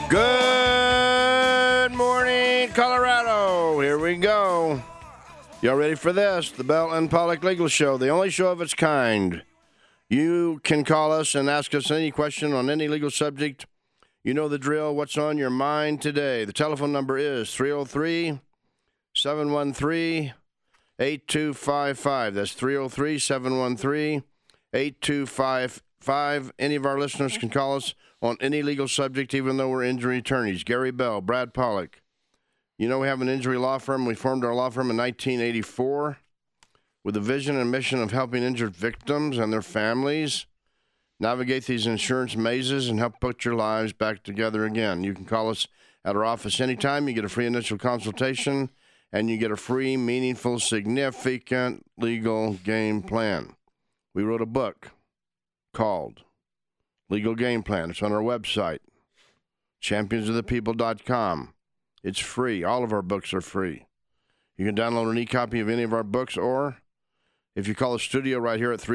Good morning, Colorado. Here we go. Y'all ready for this? The Bell and Pollock Legal Show, the only show of its kind. You can call us and ask us any question on any legal subject. You know the drill. What's on your mind today? The telephone number is 303-713-8255. That's 303-713-8255. Any of our listeners can call us on any legal subject, even though we're injury attorneys. Gary Bell, Brad Pollock. You know we have an injury law firm. We formed our law firm in 1984 with the vision and mission of helping injured victims and their families navigate these insurance mazes and help put your lives back together again. You can call us at our office anytime. You get a free initial consultation, and you get a free, meaningful, significant legal game plan. We wrote a book called Legal Game Plan. It's on our website, championsofthepeople.com. It's free. All of our books are free. You can download an e-copy of any of our books, or if you call the studio right here at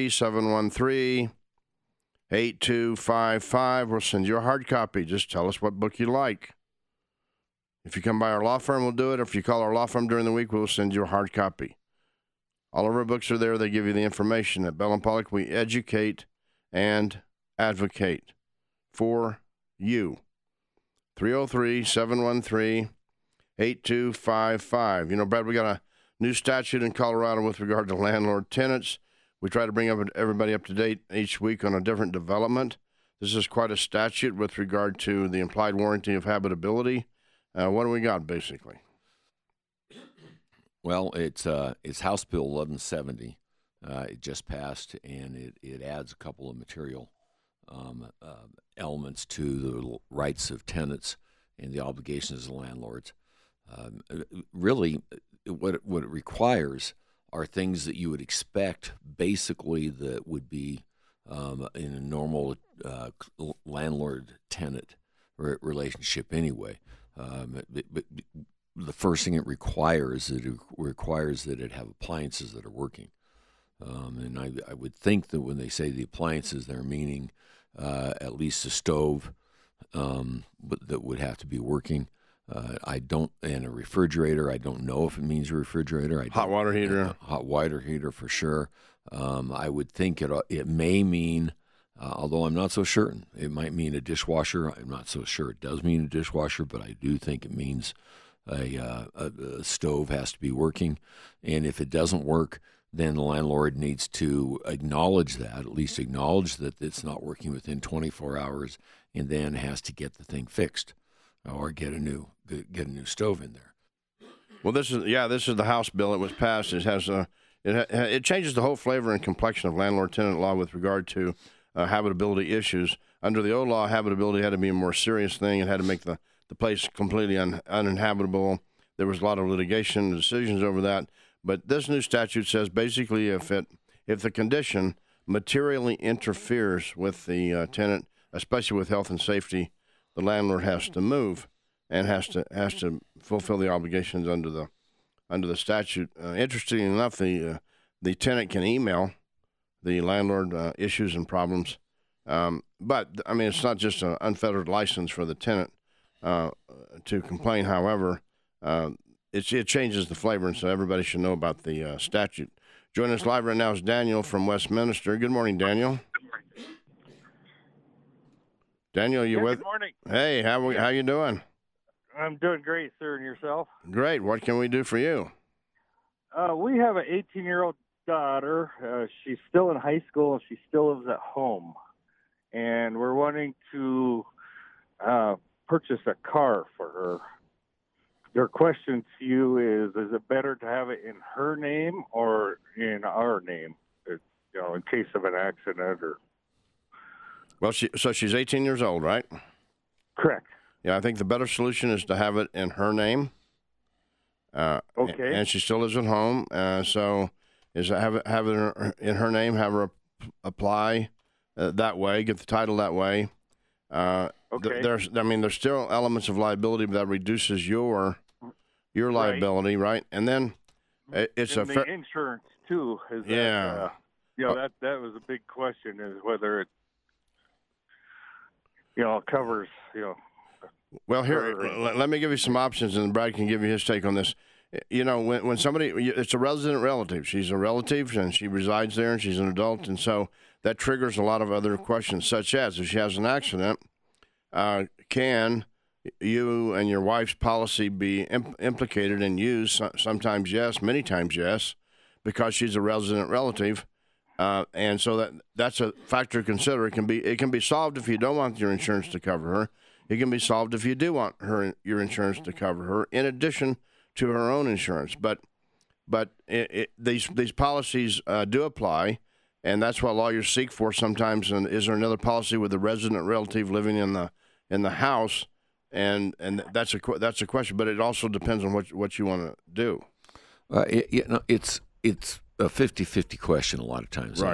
303-713-8255, we'll send you a hard copy. Just tell us what book you like. If you come by our law firm, we'll do it. If you call our law firm during the week, we'll send you a hard copy. All of our books are there. They give you the information. At Bell and Pollock, we educate and advocate for you. 303-713-8255. You know, Brad, we got a new statute in Colorado with regard to landlord tenants. We try to bring everybody up to date each week on a different development. This is quite a statute with regard to the implied warranty of habitability. What do we got, basically? Well, it's House Bill 1170. It just passed, and it adds a couple of material elements to the rights of tenants and the obligations of landlords. Really, what it requires are things that you would expect, basically, that would be in a normal landlord-tenant relationship anyway. But the first thing it requires that it have appliances that are working. And I would think that when they say the appliances, they're meaning at least a stove, but that would have to be working. And a refrigerator. I don't know if it means a refrigerator. Hot water heater. Hot water heater for sure. I would think it may mean, although I'm not so certain, it might mean a dishwasher. I'm not so sure it does mean a dishwasher, but I do think it means a stove has to be working. And if it doesn't work, then the landlord needs to acknowledge that, at least acknowledge that it's not working within 24 hours, and then has to get the thing fixed or get a new stove in there. Well, this is the House bill. It was passed. It changes the whole flavor and complexion of landlord-tenant law with regard to habitability issues. Under the old law, habitability had to be a more serious thing. It had to make the place completely uninhabitable. There was a lot of litigation and decisions over that. But this new statute says basically if the condition materially interferes with the tenant, especially with health and safety, the landlord has to move and has to fulfill the obligations under the statute. Interestingly enough, the tenant can email the landlord issues and problems, but I mean it's not just an unfettered license for the tenant to complain. However, it changes the flavor, and so everybody should know about the statute. Joining us live right now is Daniel from Westminster. Good morning, Daniel. Daniel, you with? Good morning. Hey, how you doing? I'm doing great, sir, and yourself? Great. What can we do for you? We have an 18-year-old daughter. She's still in high school, and she still lives at home. And we're wanting to purchase a car for her. Their question to you is it better to have it in her name or in our name, in case of an accident or... Well, so she's 18 years old, right? Correct. Yeah, I think the better solution is to have it in her name. Okay. And she still lives at home, so is have it in her name, have her apply that way, get the title that way. Okay. There's still elements of liability that reduces your liability, right? And then it's and the insurance too. Is that, that was a big question: is whether it, covers Well, here, let me give you some options, and Brad can give you his take on this. You know, when somebody, it's a resident relative. She's a relative, and she resides there, and she's an adult, and so that triggers a lot of other questions, such as if she has an accident, can you and your wife's policy be implicated and used? Sometimes yes, many times yes, because she's a resident relative. And so that's a factor to consider. It can be solved if you don't want your insurance to cover her. It can be solved if you do want your insurance to cover her, in addition to her own insurance. But these policies do apply, and that's what lawyers seek for sometimes. And is there another policy with a resident relative living in the house? And that's a question. But it also depends on what you want to do. It's a 50-50 question a lot of times. Right.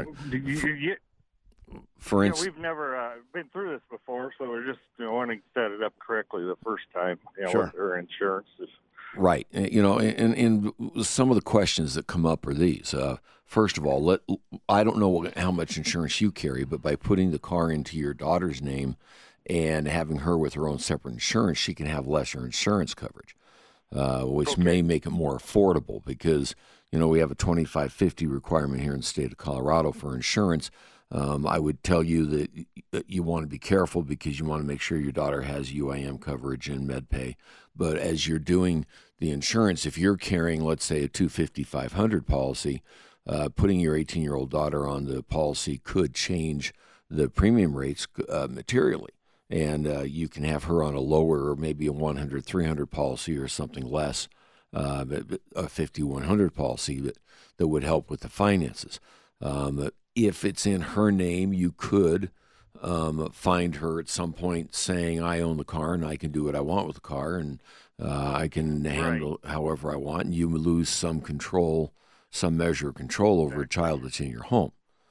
For instance, we've never been through this before, so we're just wanting to set it up correctly the first time. Sure. With her insurance. Right. And some of the questions that come up are these. First of all, I don't know how much insurance you carry, but by putting the car into your daughter's name and having her with her own separate insurance, she can have lesser insurance coverage, which may make it more affordable because, we have a $25.50 requirement here in the state of Colorado for insurance. I would tell you that you want to be careful because you want to make sure your daughter has UIM coverage and MedPay. But as you're doing the insurance, if you're carrying, let's say, a $250-500 policy, putting your 18-year-old daughter on the policy could change the premium rates materially. And you can have her on a lower, or maybe a $100-300 policy or something less, a $50-100 policy that would help with the finances. If it's in her name, you could find her at some point saying, I own the car and I can do what I want with the car and I can handle however I want, and you lose some control, some measure of control over a child that's in your home.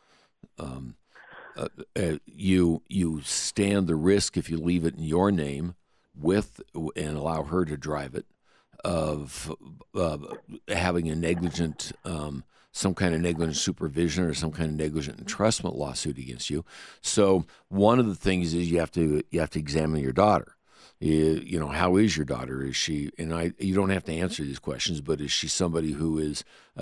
You stand the risk if you leave it in your name and allow her to drive it of having a negligent some kind of negligent supervision or some kind of negligent entrustment lawsuit against you. So one of the things is you have to examine your daughter. How is your daughter? Is she, and you don't have to answer these questions, but is she somebody who is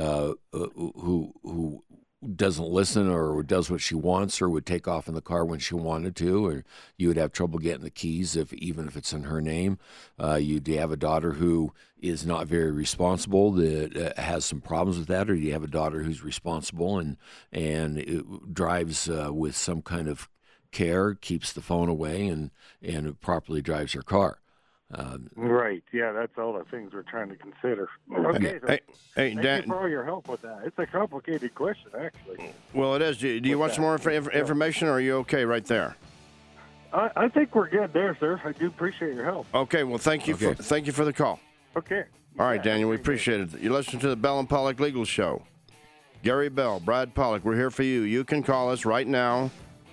who doesn't listen or does what she wants or would take off in the car when she wanted to, or you would have trouble getting the keys even if it's in her name? Do you have a daughter who is not very responsible that has some problems with that, or do you have a daughter who's responsible and it drives with some kind of care, keeps the phone away and properly drives her car? Right. Yeah, that's all the things we're trying to consider. Okay. So hey, Dan, thank you for all your help with that. It's a complicated question, actually. Well, it is. Do you want some more information, or are you okay right there? I think we're good there, sir. I do appreciate your help. Okay. Well, thank you for the call. Okay. All right, Daniel, we appreciate it. You listen to the Bell and Pollock Legal Show. Gary Bell, Brad Pollock, we're here for you. You can call us right now,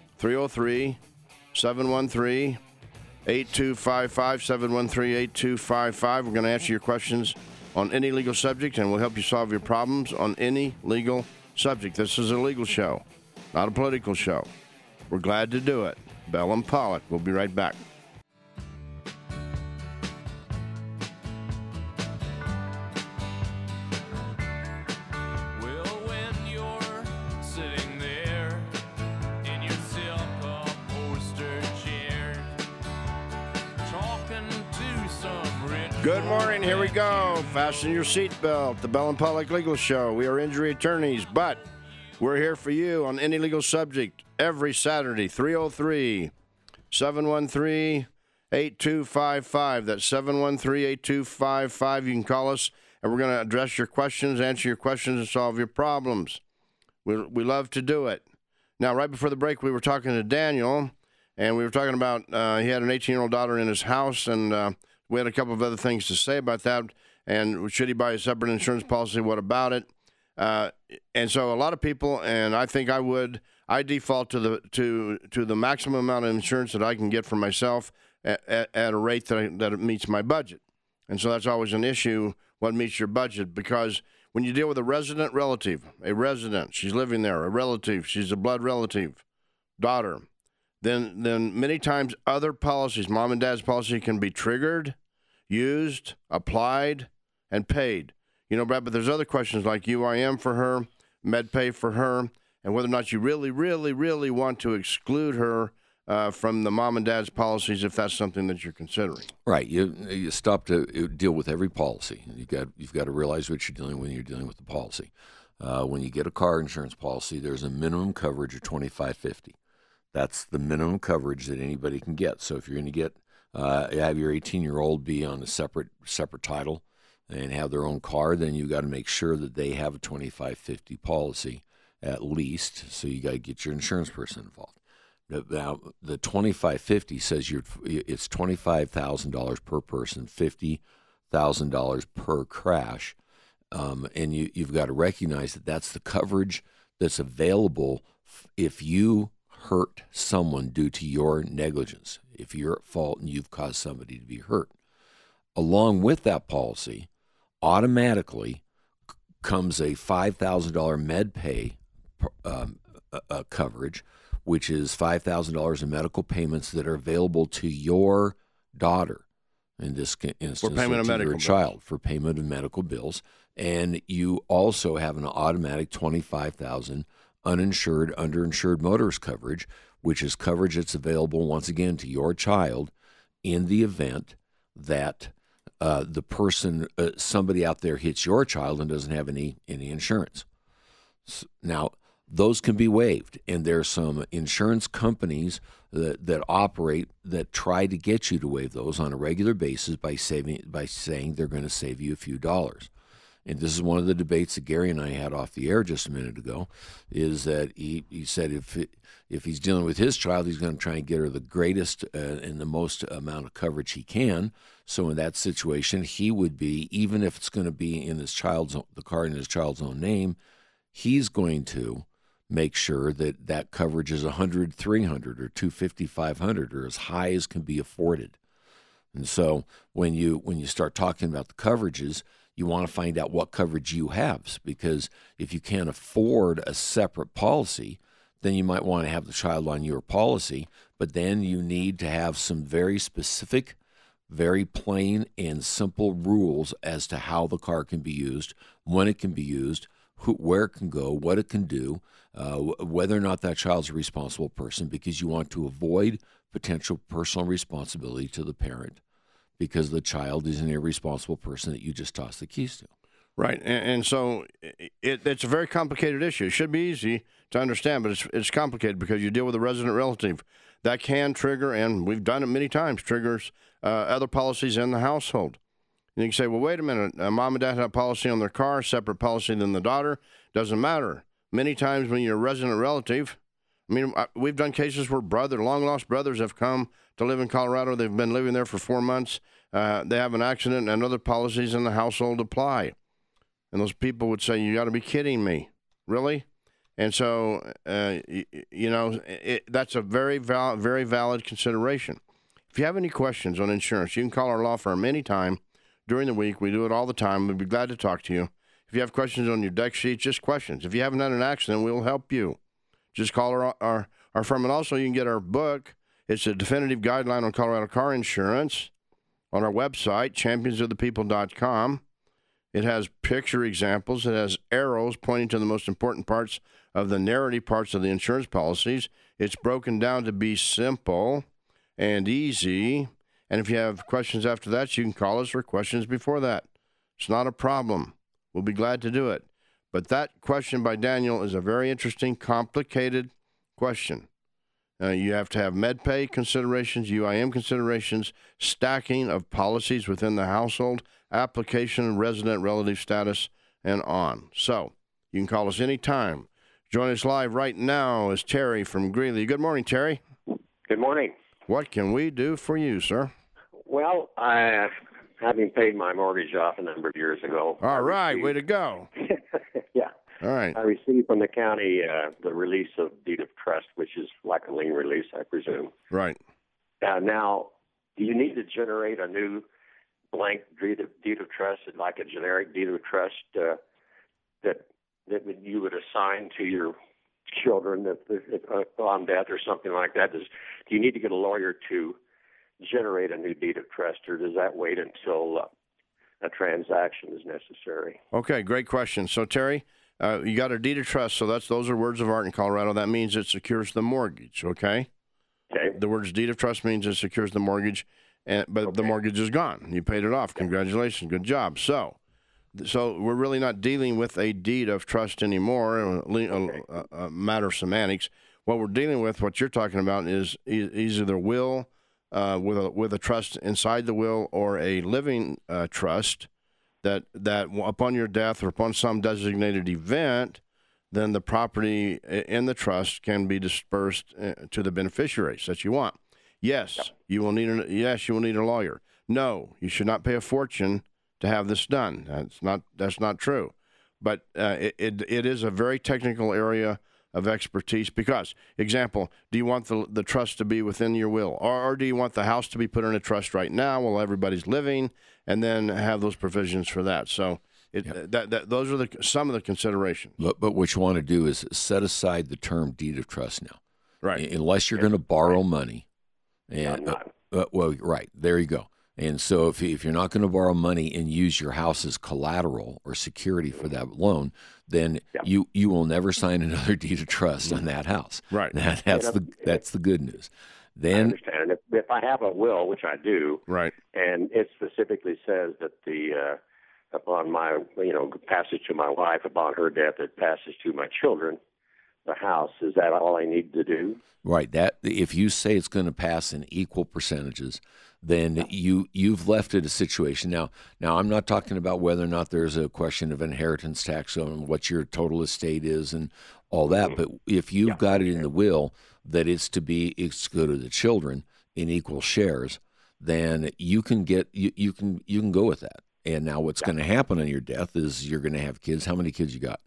303-713-8255, 713-8255. We're going to answer your questions on any legal subject, and we'll help you solve your problems on any legal subject. This is a legal show, not a political show. We're glad to do it. Bell and Pollock. We'll be right back. Good morning. Here we go. Fasten your seatbelt. The Bell and Pollock Legal Show. We are injury attorneys, but we're here for you on any legal subject every Saturday, 303-713-8255. That's 713-8255. You can call us, and we're going to address your questions, answer your questions, and solve your problems. We love to do it. Now, right before the break, we were talking to Daniel, and we were talking about he had an 18-year-old daughter in his house, and we had a couple of other things to say about that. And should he buy a separate insurance policy? What about it? And so a lot of people, and I think I default to the maximum amount of insurance that I can get for myself at a rate that it meets my budget. And so that's always an issue, what meets your budget, because when you deal with a resident relative, she's living there, a relative, she's a blood relative, daughter, then many times other policies, mom and dad's policy, can be triggered, used, applied, and paid. You know, Brad, but there's other questions like UIM for her, MedPay for her, and whether or not you really, really, really want to exclude her from the mom and dad's policies if that's something that you're considering. Right. You stop to deal with every policy. You've got to realize what you're doing when you're dealing with the policy. When you get a car insurance policy, there's a minimum coverage of $2,550. That's the minimum coverage that anybody can get. So if you're going to get have your 18-year-old be on a separate title and have their own car, then you got to make sure that they have a $2,550 policy at least. So you got to get your insurance person involved. Now, the $2,550 says it's $25,000 per person, $50,000 per crash, and you've got to recognize that that's the coverage that's available if you hurt someone due to your negligence, if you're at fault and you've caused somebody to be hurt. Along with that policy, automatically comes a $5,000 MedPay coverage, which is $5,000 in medical payments that are available to your daughter, in this instance, for payment of medical your child, for payment of medical bills. And you also have an automatic $25,000 uninsured, underinsured motorist coverage, which is coverage that's available once again to your child in the event that the person, somebody out there hits your child and doesn't have any insurance. Now, those can be waived, and there's some insurance companies that operate that try to get you to waive those on a regular basis by saying they're going to save you a few dollars. And this is one of the debates that Gary and I had off the air just a minute ago, is that he said if he's dealing with his child, he's going to try and get her the greatest and the most amount of coverage he can. So in that situation, he would be, even if it's going to be in the car in his child's own name, he's going to make sure that coverage is $100, $300, or $250, $500, or as high as can be afforded. And so when you start talking about the coverages, you want to find out what coverage you have, because if you can't afford a separate policy, then you might want to have the child on your policy, but then you need to have some very specific, very plain and simple rules as to how the car can be used, when it can be used, where it can go, what it can do, whether or not that child's a responsible person, because you want to avoid potential personal responsibility to the parent because the child is an irresponsible person that you just toss the keys to. Right, and so it's a very complicated issue. It should be easy to understand, but it's complicated because you deal with a resident relative. That can trigger, and we've done it many times, triggers other policies in the household. And you can say, well, wait a minute, mom and dad have a policy on their car, separate policy than the daughter. Doesn't matter. Many times when you're a resident relative, I mean, we've done cases where long-lost brothers have come to live in Colorado. They've been living there for 4 months. They have an accident, and other policies in the household apply. And those people would say, you got to be kidding me. Really? And so, that's a very valid consideration. If you have any questions on insurance, you can call our law firm anytime during the week. We do it all the time. We'd be glad to talk to you. If you have questions on your deck sheet, just questions. If you haven't had an accident, we'll help you. Just call our firm. And also, you can get our book. It's a definitive guideline on Colorado car insurance on our website, championsofthepeople.com. It has picture examples. It has arrows pointing to the most important parts of the narrative parts of the insurance policies. It's broken down to be simple and easy. And if you have questions after that, you can call us, or questions before that. It's not a problem. We'll be glad to do it. But that question by Daniel is a very interesting, complicated question. You have to have MedPay considerations, UIM considerations, stacking of policies within the household, application, resident relative status, and on. So you can call us anytime. Join us live right now is Terry from Greeley. Good morning, Terry. Good morning. What can we do for you, sir? Well, having paid my mortgage off a number of years ago. All right, way to go. Yeah. All right. I received from the county the release of deed of trust, which is like a lien release, I presume. Right. Now, do you need to generate a new blank deed of trust, like a generic deed of trust that you would assign to your children if on death or something like that? Do you need to get a lawyer to generate a new deed of trust, or does that wait until a transaction is necessary? Okay, great question. So, Terry, you got a deed of trust, so those are words of art in Colorado. That means it secures the mortgage, okay? Okay. The words deed of trust means it secures the mortgage, but the mortgage is gone. You paid it off. Congratulations. Good job. So we're really not dealing with a deed of trust anymore, a matter of semantics. What we're dealing with, what you're talking about, is either will with a trust inside the will or a living trust that upon your death or upon some designated event, then the property in the trust can be dispersed to the beneficiaries that you want. Yes, you will need a lawyer. No, you should not pay a fortune to have this done. That's not true. But it is a very technical area of expertise because, example, do you want the trust to be within your will, or do you want the house to be put in a trust right now while everybody's living, and then have those provisions for that? So those are some of the considerations. But what you want to do is set aside the term deed of trust now, right? Unless you're going to borrow money, and well, right there you go. And so if you're not going to borrow money and use your house as collateral or security for that loan, then you will never sign another deed of trust on that house. Right. That's the good news. Then I understand. If I have a will, which I do, right, and it specifically says that upon my passage to my wife, upon her death, it passes to my children, the house, is that all I need to do? Right. That if you say it's going to pass in equal percentages, then you've left it a situation. Now I'm not talking about whether or not there's a question of inheritance tax on what your total estate is and all that. But if you've got it in the will that it's to go to the children in equal shares, then you can go with that. And now what's going to happen on your death is you're going to have kids. How many kids you got?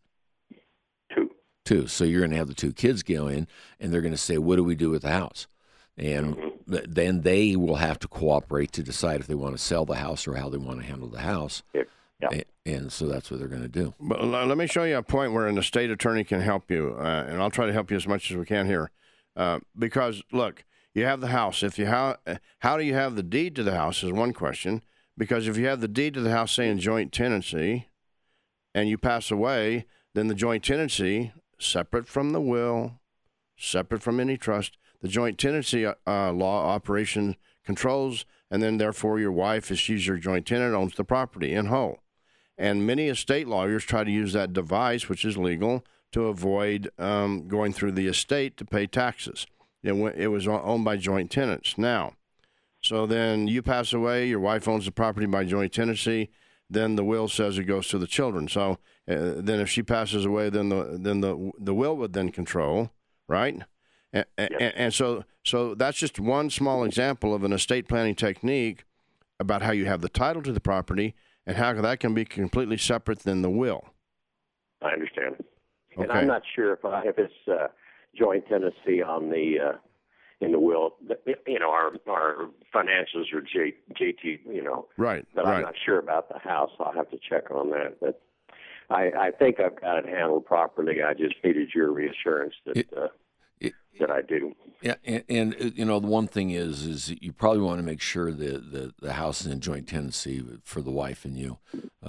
Two. So you're going to have the two kids go in, and they're going to say, what do we do with the house? And then they will have to cooperate to decide if they want to sell the house or how they want to handle the house. And so that's what they're going to do. But let me show you a point where an estate attorney can help you, and I'll try to help you as much as we can here. Because, look, you have the house. How do you have the deed to the house is one question. Because if you have the deed to the house, say in joint tenancy, and you pass away, then the joint tenancy, separate from the will, separate from any trust, the joint tenancy law operation controls, and then therefore your wife, if she's your joint tenant, owns the property in whole. And many estate lawyers try to use that device, which is legal, to avoid going through the estate to pay taxes. It was owned by joint tenants. Now, so then you pass away, your wife owns the property by joint tenancy, then the will says it goes to the children. So then if she passes away, then the will would then control, right? And so that's just one small example of an estate planning technique about how you have the title to the property and how that can be completely separate than the will. I understand. Okay. And I'm not sure if it's joint tenancy on the in the will. Our financials are JT. Right. But I'm not sure about the house. I'll have to check on that. But I think I've got it handled properly. I just needed your reassurance that I do. Yeah, and the one thing is you probably want to make sure that the house is in joint tenancy for the wife and you,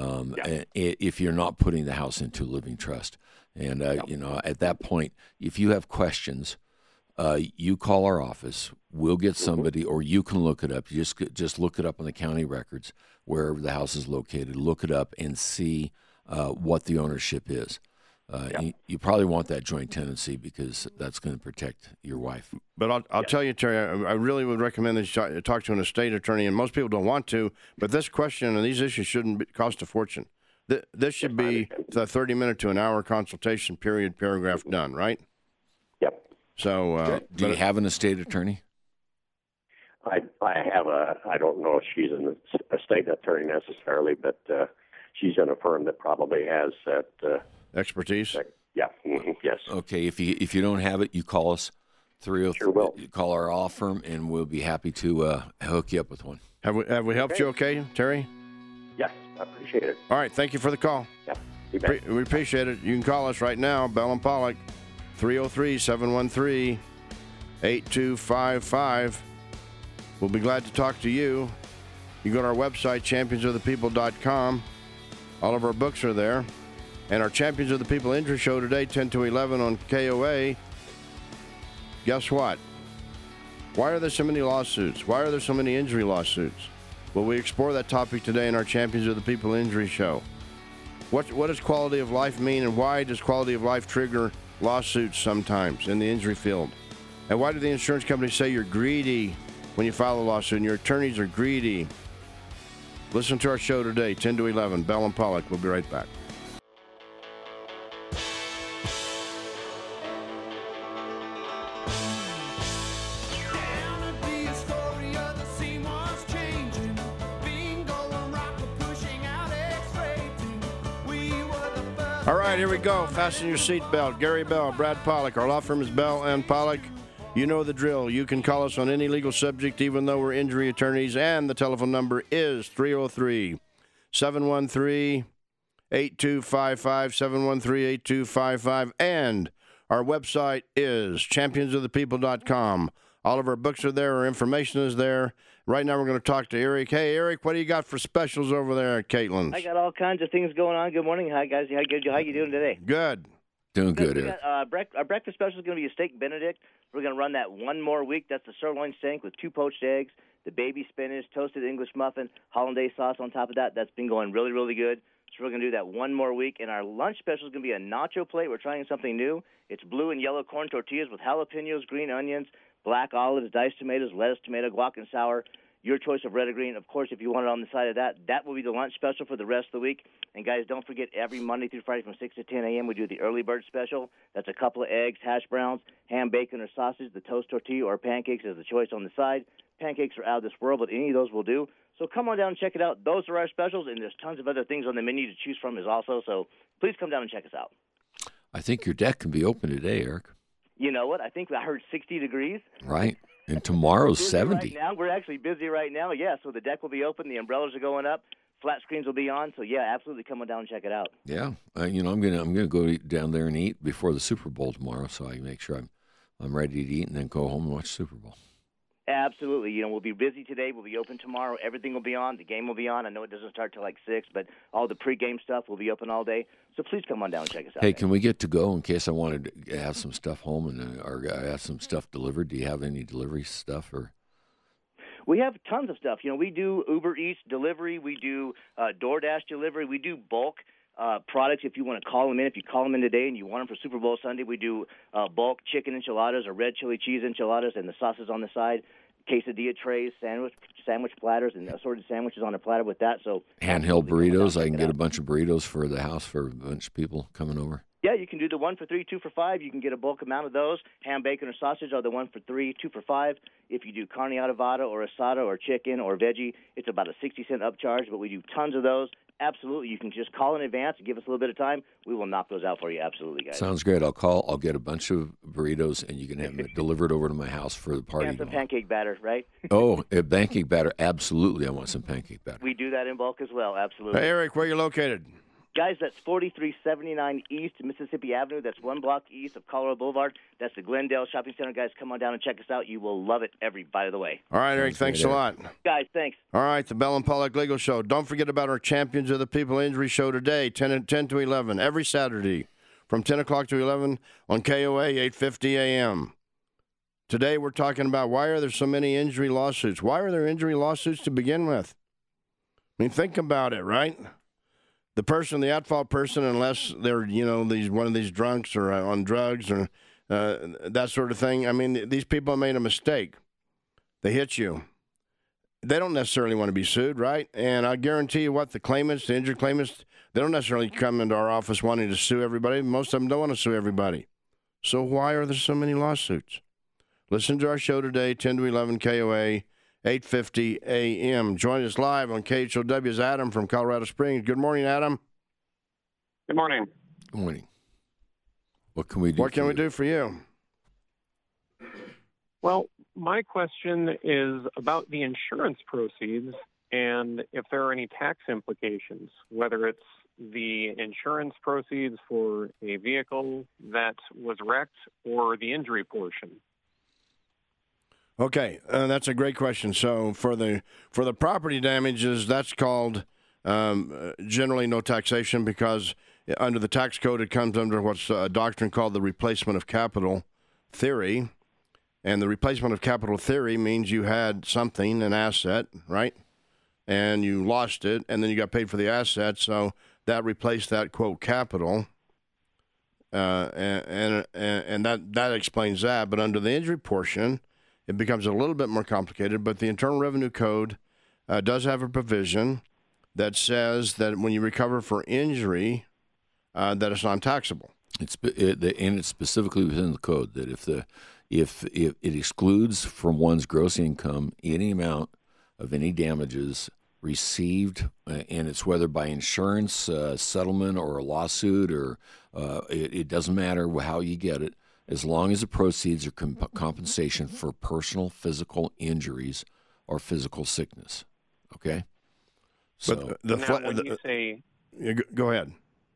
if you're not putting the house into living trust. And at that point, if you have questions, you call our office. We'll get somebody, or you can look it up. You just look it up on the county records wherever the house is located. Look it up and see what the ownership is. You probably want that joint tenancy because that's going to protect your wife. But I'll tell you, Terry, I really would recommend that you talk to an estate attorney, and most people don't want to, but this question and these issues shouldn't cost a fortune. This should be the 30-minute to an hour consultation period, paragraph done, right? Yep. So do you have an estate attorney? I have I don't know if she's an estate attorney necessarily, but she's in a firm that probably has that expertise. Yeah. Yes. Okay. If you don't have it, you call us. Sure will. Call our law firm, and we'll be happy to hook you up with one. Have we helped you? Okay, Terry. Yes, I appreciate it. All right. Thank you for the call. Yeah. You bet. We appreciate it. You can call us right now, Bell and Pollock, 303-713-8255. We'll be glad to talk to you. You go to our website, championsofthepeople.com. All of our books are there. And our Champions of the People Injury Show today, 10 to 11 on KOA. Guess what? Why are there so many lawsuits? Why are there so many injury lawsuits? Well, we explore that topic today in our Champions of the People Injury Show. What does quality of life mean, and why does quality of life trigger lawsuits sometimes in the injury field? And why do the insurance companies say you're greedy when you file a lawsuit and your attorneys are greedy? Listen to our show today, 10 to 11. Bell and Pollock. We'll be right back. All right, here we go. Fasten your seatbelt. Gary Bell, Brad Pollock. Our law firm is Bell and Pollock. You know the drill. You can call us on any legal subject, even though we're injury attorneys, and the telephone number is 303-713-8255, 713-8255, and our website is championsofthepeople.com. All of our books are there. Our information is there. Right now we're going to talk to Eric. Hey, Eric, what do you got for specials over there at Caitlin's? I got all kinds of things going on. Good morning. Hi, guys. How you doing today? Good. Doing good, Eric. Our breakfast special is going to be a steak Benedict. We're going to run that one more week. That's the sirloin steak with 2 poached eggs, the baby spinach, toasted English muffin, hollandaise sauce on top of that. That's been going really, really good. So we're going to do that one more week. And our lunch special is going to be a nacho plate. We're trying something new. It's blue and yellow corn tortillas with jalapenos, green onions, black olives, diced tomatoes, lettuce, tomato, guac, and sour. Your choice of red or green. Of course, if you want it on the side of that, that will be the lunch special for the rest of the week. And, guys, don't forget, every Monday through Friday from 6 to 10 a.m., we do the early bird special. That's a couple of eggs, hash browns, ham, bacon, or sausage, the toast tortilla, or pancakes as the choice on the side. Pancakes are out of this world, but any of those will do. So come on down and check it out. Those are our specials, and there's tons of other things on the menu to choose from as also. So please come down and check us out. I think your deck can be open today, Eric. You know what? I think I heard 60 degrees. Right. And tomorrow's 70. Right now, we're actually busy right now. Yeah, so the deck will be open. The umbrellas are going up. Flat screens will be on. So, yeah, absolutely come on down and check it out. Yeah. I'm gonna go down there and eat before the Super Bowl tomorrow, so I can make sure I'm ready to eat and then go home and watch Super Bowl. Absolutely. We'll be busy today. We'll be open tomorrow. Everything will be on. The game will be on. I know it doesn't start till like 6, but all the pregame stuff will be open all day. So please come on down and check us out. Hey, can we get to go in case I wanted to have some stuff home or have some stuff delivered? Do you have any delivery stuff or? We have tons of stuff. We do Uber Eats delivery. We do DoorDash delivery. We do bulk products if you want to call them in. If you call them in today and you want them for Super Bowl Sunday, we do bulk chicken enchiladas or red chili cheese enchiladas and the sauces on the side, quesadilla trays, sandwich platters, and assorted sandwiches on a platter with that. So handheld burritos. I can get a bunch of burritos for the house for a bunch of people coming over. Yeah, you can do the 1 for $3, 2 for $5. You can get a bulk amount of those. Ham, bacon, or sausage are the 1 for $3, 2 for $5. If you do carne adobada or asada or chicken or veggie, it's about a 60-cent upcharge, but we do tons of those. Absolutely. You can just call in advance and give us a little bit of time. We will knock those out for you. Absolutely, guys. Sounds great. I'll call. I'll get a bunch of burritos, and you can have them delivered over to my house for the party. And some pancake batter, right? Oh, pancake batter. Absolutely. I want some pancake batter. We do that in bulk as well. Absolutely. Hey, Eric, where are you located? Guys, that's 4379 East Mississippi Avenue. That's 1 block east of Colorado Boulevard. That's the Glendale Shopping Center. Guys, come on down and check us out. You will love it every bite of the way. All right, Eric, thanks a lot. Guys, thanks. All right, the Bell and Pollock Legal Show. Don't forget about our Champions of the People Injury Show today, 10 to 11, every Saturday from 10 o'clock to 11 on KOA, 850 AM. Today we're talking about why are there so many injury lawsuits? Why are there injury lawsuits to begin with? I mean, think about it, right? The at-fault person, unless they're, one of these drunks or on drugs or that sort of thing. I mean, these people made a mistake. They hit you. They don't necessarily want to be sued, right? And I guarantee you what, the injured claimants, they don't necessarily come into our office wanting to sue everybody. Most of them don't want to sue everybody. So why are there so many lawsuits? Listen to our show today, 10 to 11 KOA. 850 AM. Join us live on KHOW's Adam from Colorado Springs. Good morning, Adam. Good morning. Good morning. What can we do? What can we do for you? Well, my question is about the insurance proceeds and if there are any tax implications, whether it's the insurance proceeds for a vehicle that was wrecked or the injury portion. Okay, that's a great question. So for the property damages, that's called generally no taxation, because under the tax code it comes under what's a doctrine called the replacement of capital theory, and the replacement of capital theory means you had something, an asset, right, and you lost it, and then you got paid for the asset, so that replaced that quote capital, and that explains that. But under the injury portion, it becomes a little bit more complicated, but the Internal Revenue Code does have a provision that says that when you recover for injury, that it's non-taxable. And it's specifically within the code that if it excludes from one's gross income any amount of any damages received, and it's whether by insurance, settlement, or a lawsuit, or it doesn't matter how you get it, as long as the proceeds are compensation for personal physical injuries or physical sickness. Okay? So, but when you say... Go ahead.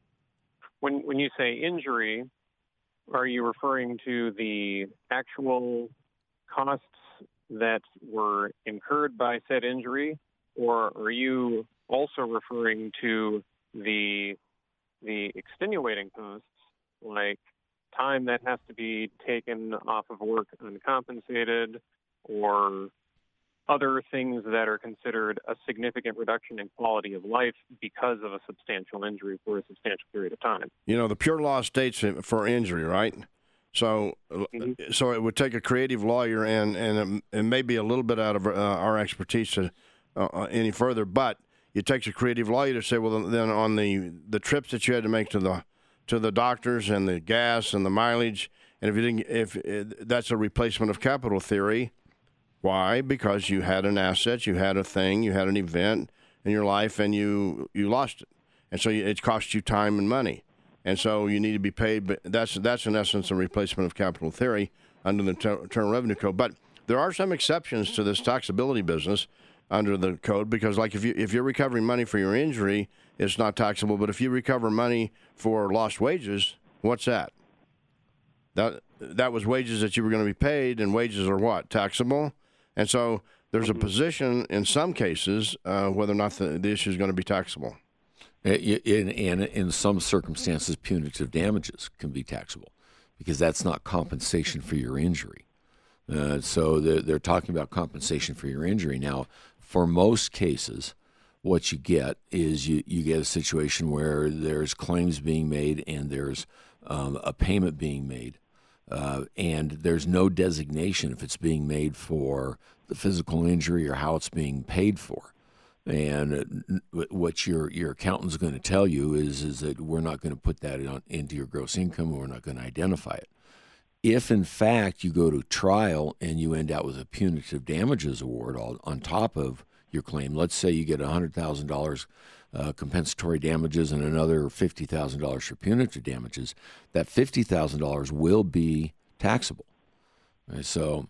When you say injury, are you referring to the actual costs that were incurred by said injury, or are you also referring to the extenuating costs, like time that has to be taken off of work uncompensated, or other things that are considered a significant reduction in quality of life because of a substantial injury for a substantial period of time? You know, the pure law states for injury, right? So, so it would take a creative lawyer, and it may be a little bit out of our expertise to, any further, but it takes a creative lawyer to say, well, then on the trips that you had to make to the doctors and the gas and the mileage, and if that's a replacement of capital theory. Why? Because you had an asset, you had a thing, you had an event in your life, and you lost it, and so it cost you time and money, and so you need to be paid. But that's in essence a replacement of capital theory under the Internal Revenue Code. But there are some exceptions to this taxability business under the code, because like if you're recovering money for your injury, it's not taxable. But if you recover money for lost wages, what's that? That was wages that you were going to be paid, and wages are what? Taxable. And so there's a position in some cases whether or not the issue is going to be taxable. In some circumstances, punitive damages can be taxable because that's not compensation for your injury. So they're talking about compensation for your injury. Now, for most cases, what you get is you get a situation where there's claims being made and there's a payment being made. And there's no designation if it's being made for the physical injury or how it's being paid for. And what your accountant's going to tell you is that we're not going to put that into your gross income, or we're not going to identify it. If, in fact, you go to trial and you end out with a punitive damages award on top of your claim, let's say you get $100,000 compensatory damages and another $50,000 for punitive damages, that $50,000 will be taxable. Right? So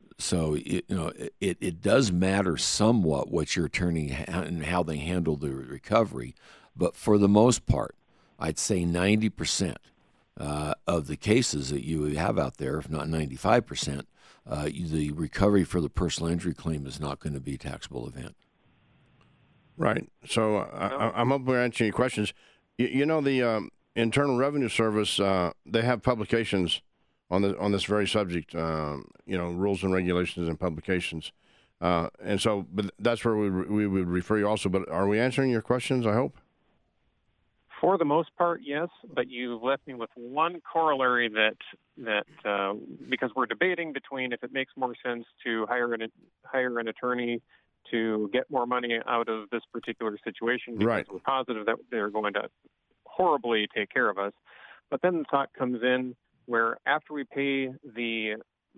it does matter somewhat what your attorney and how they handle the recovery, but for the most part, I'd say 90% of the cases that you have out there, if not 95%, the recovery for the personal injury claim is not going to be a taxable event. Right. So I'm hoping we're answering your questions. You know, the Internal Revenue Service, they have publications on this very subject, rules and regulations and publications. And so, but that's where we would refer you also. But are we answering your questions, I hope? For the most part, yes, but you left me with one corollary that because we're debating between if it makes more sense to hire an attorney to get more money out of this particular situation because right. We're positive that they're going to horribly take care of us. But then the thought comes in where after we pay the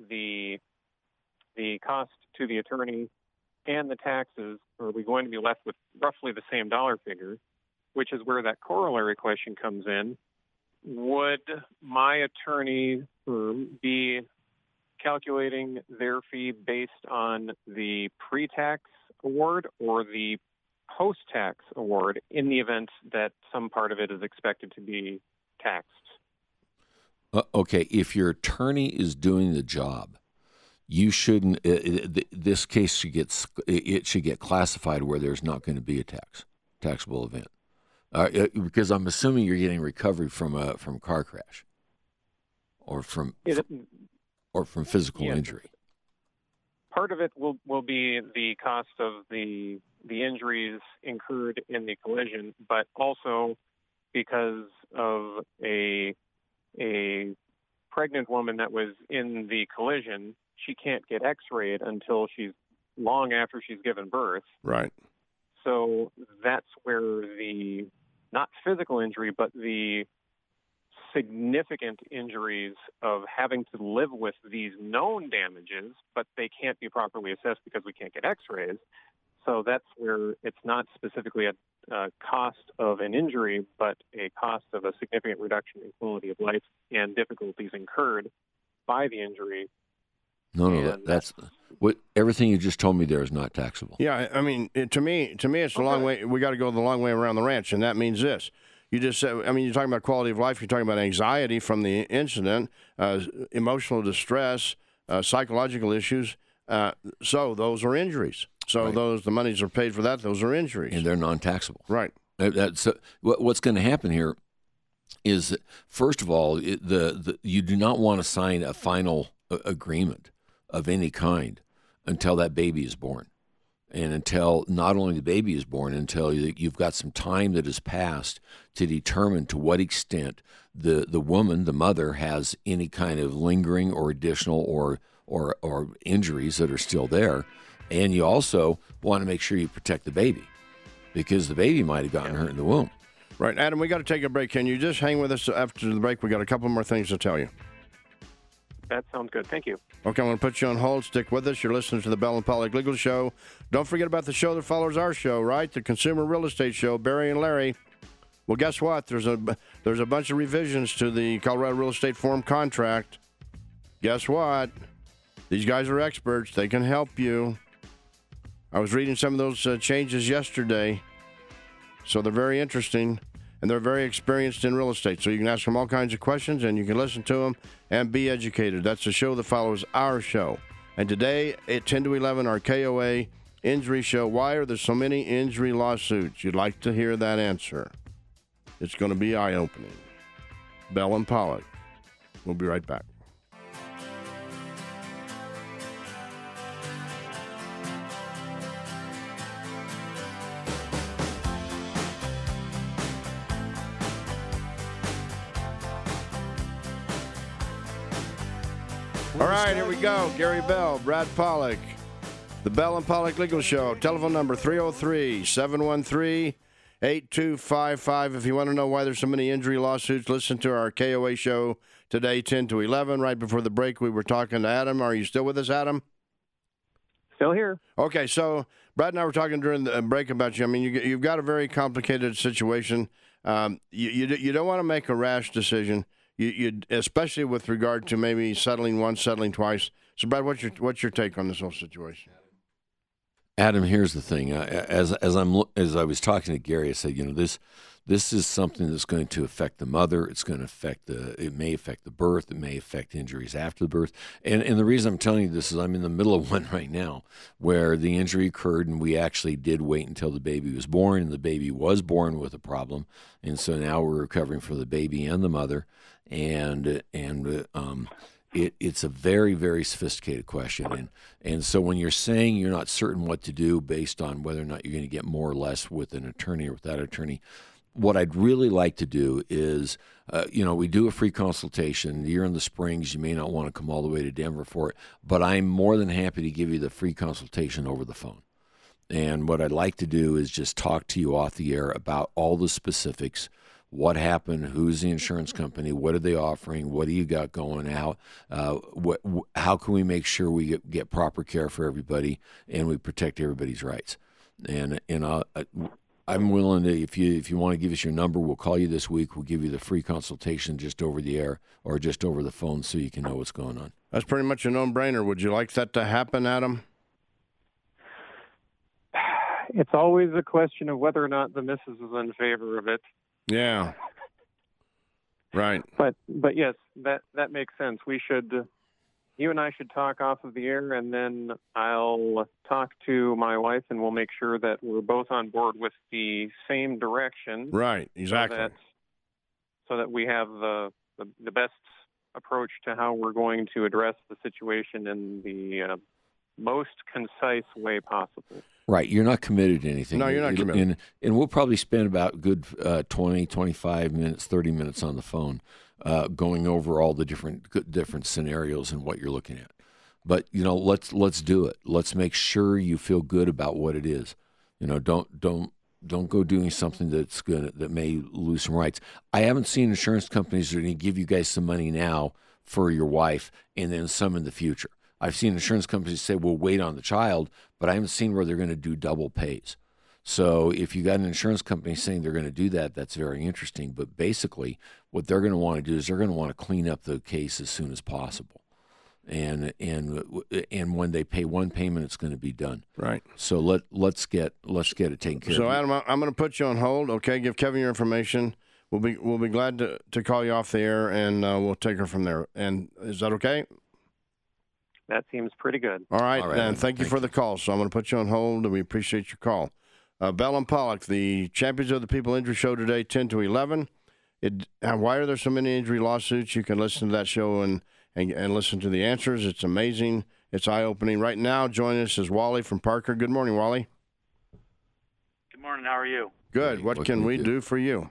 cost to the attorney and the taxes, are we going to be left with roughly the same dollar figure? Which is where that corollary question comes in. Would my attorney be calculating their fee based on the pre-tax award or the post-tax award in the event that some part of it is expected to be taxed. Okay, if your attorney is doing the job, you shouldn't. This case should get classified where there's not going to be a taxable event, because I'm assuming you're getting recovery from a car crash, or from physical injury. Part of it will be the cost of the injuries incurred in the collision, but also because of a pregnant woman that was in the collision, she can't get x-rayed until she's long after she's given birth. Right. So that's where the, not physical injury, but the significant injuries of having to live with these known damages, but they can't be properly assessed because we can't get x-rays. So that's where it's not specifically a cost of an injury, but a cost of a significant reduction in quality of life and difficulties incurred by the injury. No, that's what everything you just told me there is not taxable. Yeah, I mean, to me, it's the long way. We got to go the long way around the ranch, and that means this. You just said, I mean, you're talking about quality of life. You're talking about anxiety from the incident, emotional distress, psychological issues. So those are injuries. So right. The monies are paid for that. Those are injuries, and they're non-taxable. Right. So what's going to happen here is that, first of all, you do not want to sign a final agreement of any kind until that baby is born, and until not only the baby is born, until you've got some time that has passed to determine to what extent the woman, the mother, has any kind of lingering or additional or injuries that are still there. And you also want to make sure you protect the baby, because the baby might have gotten hurt in the womb. Right. Adam, we got to take a break. Can you just hang with us after the break? We got a couple more things to tell you. That sounds good. Thank you. Okay, I'm going to put you on hold. Stick with us. You're listening to the Bell and Pollock Legal Show. Don't forget about the show that follows our show, right? The Consumer Real Estate Show, Barry and Larry. Well, guess what? There's a bunch of revisions to the Colorado Real Estate Forum contract. Guess what? These guys are experts. They can help you. I was reading some of those changes yesterday, so they're very interesting, and they're very experienced in real estate. So you can ask them all kinds of questions, and you can listen to them and be educated. That's the show that follows our show. And today at 10 to 11, our KOA injury show. Why are there so many injury lawsuits? You'd like to hear that answer. It's going to be eye-opening. Bell and Pollock. We'll be right back. All right, here we go. Gary Bell, Brad Pollock, the Bell and Pollock Legal Show. Telephone number 303-713-8255. If you want to know why there's so many injury lawsuits, listen to our KOA show today, 10 to 11. Right before the break, we were talking to Adam. Are you still with us, Adam? Still here. Okay, so Brad and I were talking during the break about you. I mean, you've got a very complicated situation. You don't want to make a rash decision. You especially with regard to maybe settling once, settling twice. So, Brad, what's your take on this whole situation? Adam, here's the thing. As I was talking to Gary, I said, this is something that's going to affect the mother. It's going to affect it may affect the birth. It may affect injuries after the birth. And the reason I'm telling you this is I'm in the middle of one right now where the injury occurred, and we actually did wait until the baby was born, and the baby was born with a problem. And so now we're recovering for the baby and the mother. And it's a very, very sophisticated question. And so when you're saying you're not certain what to do based on whether or not you're going to get more or less with an attorney or without an attorney, what I'd really like to do is, we do a free consultation. You're in the Springs. You may not want to come all the way to Denver for it, but I'm more than happy to give you the free consultation over the phone. And what I'd like to do is just talk to you off the air about all the specifics. What happened? Who's the insurance company? What are they offering? What do you got going out? How can we make sure we get proper care for everybody and we protect everybody's rights? And I'm willing to, if you want to give us your number, we'll call you this week. We'll give you the free consultation just over the air or just over the phone so you can know what's going on. That's pretty much a no-brainer. Would you like that to happen, Adam? It's always a question of whether or not the missus is in favor of it. Yeah. Right. But yes, that makes sense. You and I should talk off of the air, and then I'll talk to my wife, and we'll make sure that we're both on board with the same direction. Right. Exactly. So that we have the best approach to how we're going to address the situation in the most concise way possible. Right. You're not committed to anything. No, you're not committed. And we'll probably spend about good 20, 25 minutes, 30 minutes on the phone going over all the different scenarios and what you're looking at. But, let's do it. Let's make sure you feel good about what it is. Don't go doing something that may lose some rights. I haven't seen insurance companies that are going to give you guys some money now for your wife and then some in the future. I've seen insurance companies say, we'll wait on the child, but I haven't seen where they're going to do double pays. So if you got an insurance company saying they're going to do that, that's very interesting. But basically, what they're going to want to do is they're going to want to clean up the case as soon as possible. And when they pay one payment, it's going to be done. Right. So let's get it taken care of. So Adam, I'm going to put you on hold. Okay, give Kevin your information. We'll be glad to call you off the air, and we'll take her from there. And is that okay? That seems pretty good. All right, and thank you for the call. So I'm going to put you on hold, and we appreciate your call. Bell and Pollock, the Champions of the People Injury Show today, 10 to 11. Why are there so many injury lawsuits? You can listen to that show and listen to the answers. It's amazing. It's eye-opening. Right now, joining us is Wally from Parker. Good morning, Wally. Good morning. How are you? Good. What can we do for you?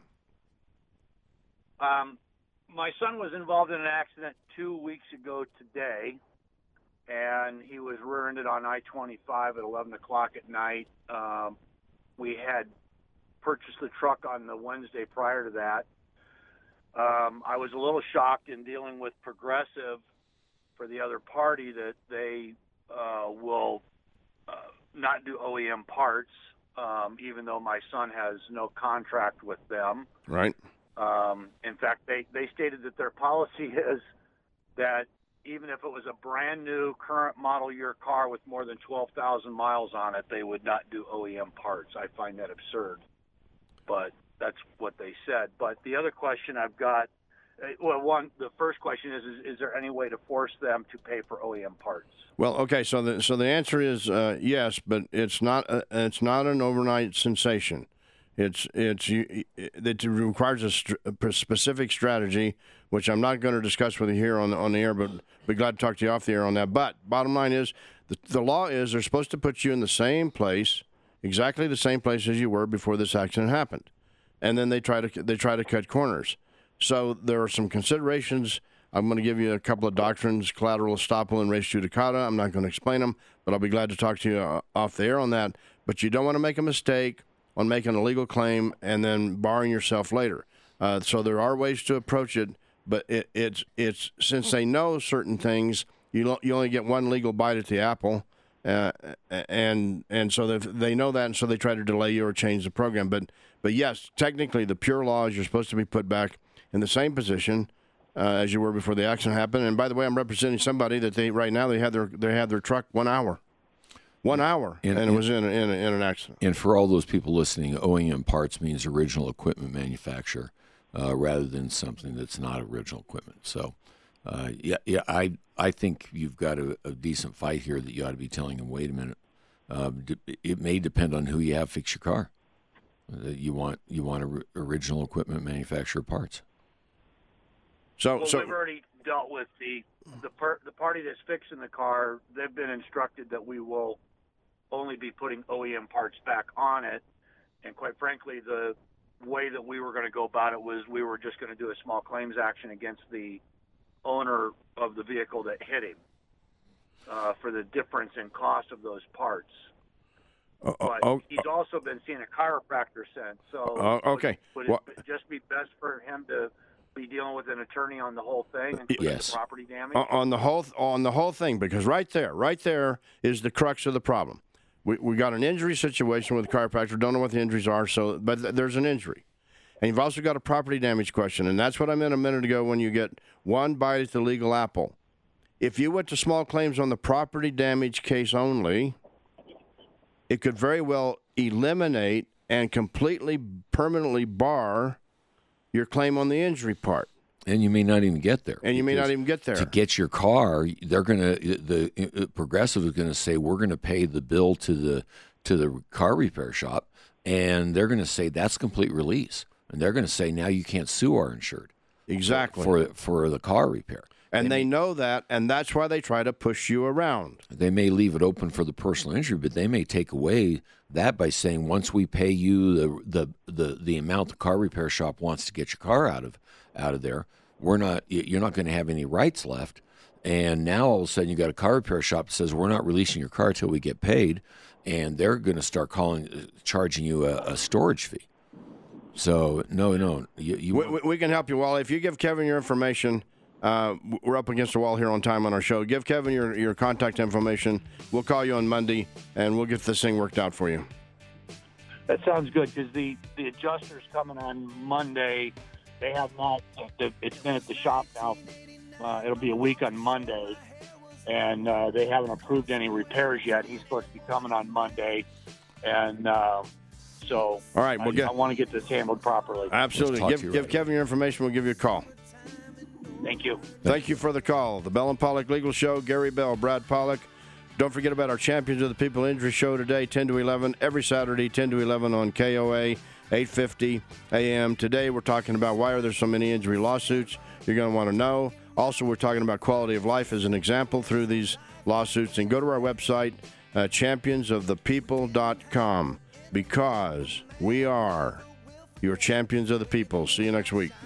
My son was involved in an accident 2 weeks ago today, and he was rear-ended on I-25 at 11 o'clock at night. We had purchased the truck on the Wednesday prior to that. I was a little shocked in dealing with Progressive for the other party that they will not do OEM parts, even though my son has no contract with them. Right. In fact, they stated that their policy is that even if it was a brand new current model year car with more than 12,000 miles on it, they would not do OEM parts. I find that absurd, but that's what they said. But the other question I've got, the first question is there any way to force them to pay for OEM parts? Well, okay, so the answer is yes, but it's not an overnight sensation. It requires a specific strategy, which I'm not going to discuss with you here on the air, but be glad to talk to you off the air on that. But bottom line is, the law is they're supposed to put you in the same place, exactly the same place as you were before this accident happened, and then they try to cut corners. So there are some considerations. I'm going to give you a couple of doctrines, collateral estoppel and res judicata. I'm not going to explain them, but I'll be glad to talk to you off the air on that. But you don't want to make a mistake on making a legal claim and then barring yourself later. So there are ways to approach it, but it's since they know certain things, you only get one legal bite at the apple, and so they know that, and so they try to delay you or change the program. But yes, technically the pure law is you're supposed to be put back in the same position as you were before the accident happened. And by the way, I'm representing somebody that they had their truck 1 hour. 1 hour, and it was in an accident. And for all those people listening, OEM parts means original equipment manufacturer, rather than something that's not original equipment. So, I think you've got a decent fight here that you ought to be telling them, wait a minute, it may depend on who you have fix your car. You want original equipment manufacturer parts. So we've already dealt with the party that's fixing the car. They've been instructed that we will only be putting OEM parts back on it, and quite frankly, the way that we were going to go about it was we were just going to do a small claims action against the owner of the vehicle that hit him for the difference in cost of those parts. But he's also been seeing a chiropractor since. So okay. Would it just be best for him to be dealing with an attorney on the whole thing, including the property damage? On the whole thing, because right there is the crux of the problem. We got an injury situation with the chiropractor. Don't know what the injuries are, but there's an injury. And you've also got a property damage question, and that's what I meant a minute ago when you get one bite at the legal apple. If you went to small claims on the property damage case only, it could very well eliminate and completely permanently bar your claim on the injury part. And you may not even get there. And you may not even get there. To get your car, the Progressive is going to say, we're going to pay the bill to the car repair shop, and they're going to say that's complete release. And they're going to say, now you can't sue our insured. Exactly. For the car repair. And they know that, and that's why they try to push you around. They may leave it open for the personal injury, but they may take away that by saying, once we pay you the amount the car repair shop wants to get your car out of there, you're not going to have any rights left. And now all of a sudden you got a car repair shop that says, we're not releasing your car until we get paid, and they're going to start charging you a storage fee. So no, we can help you, Wally. If you give Kevin your information. We're up against the wall here on time on our show. Give Kevin your contact information. We'll call you on Monday, and we'll get this thing worked out for you. That sounds good, because the adjuster's coming on Monday. They have not. It's been at the shop now. It'll be a week on Monday, and they haven't approved any repairs yet. He's supposed to be coming on Monday, and so all right, I want to get this handled properly. Absolutely. Give Kevin your information. We'll give you a call. Thank you. Thank you for the call. The Bell and Pollock Legal Show, Gary Bell, Brad Pollock. Don't forget about our Champions of the People Injury Show today, 10 to 11, every Saturday, 10 to 11 on KOA, 850 AM. Today we're talking about why are there so many injury lawsuits. You're going to want to know. Also, we're talking about quality of life as an example through these lawsuits. And go to our website, championsofthepeople.com, because we are your champions of the people. See you next week.